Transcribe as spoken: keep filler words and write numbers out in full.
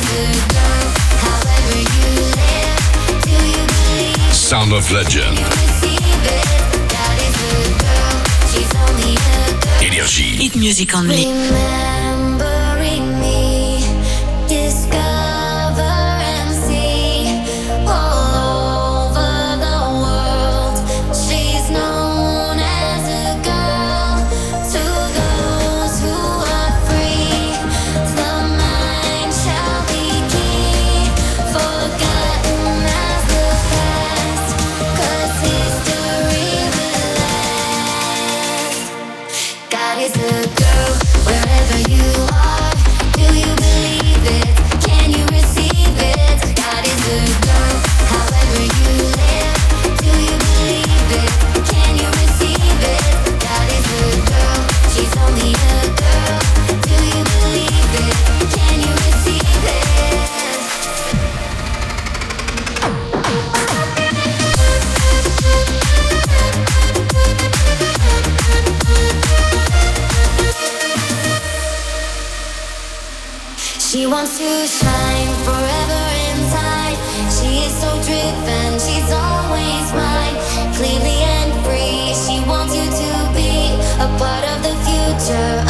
Sound of Legend. Energie. Hit music only. Remembering me, discover and see all over the world. She's known as a girl to those who are free. The mind shall be key, forgotten as the past, 'cause history will last. God is a girl, wherever you are, do you believe it? Can you receive it? God is a girl, however you live, do you believe it? Can you receive it? God is a girl, she's only a girl, do you believe it? Can you receive it? She wants to shine forever inside. She is so driven, she's always mine. Clearly and free, she wants you to be a part of the future.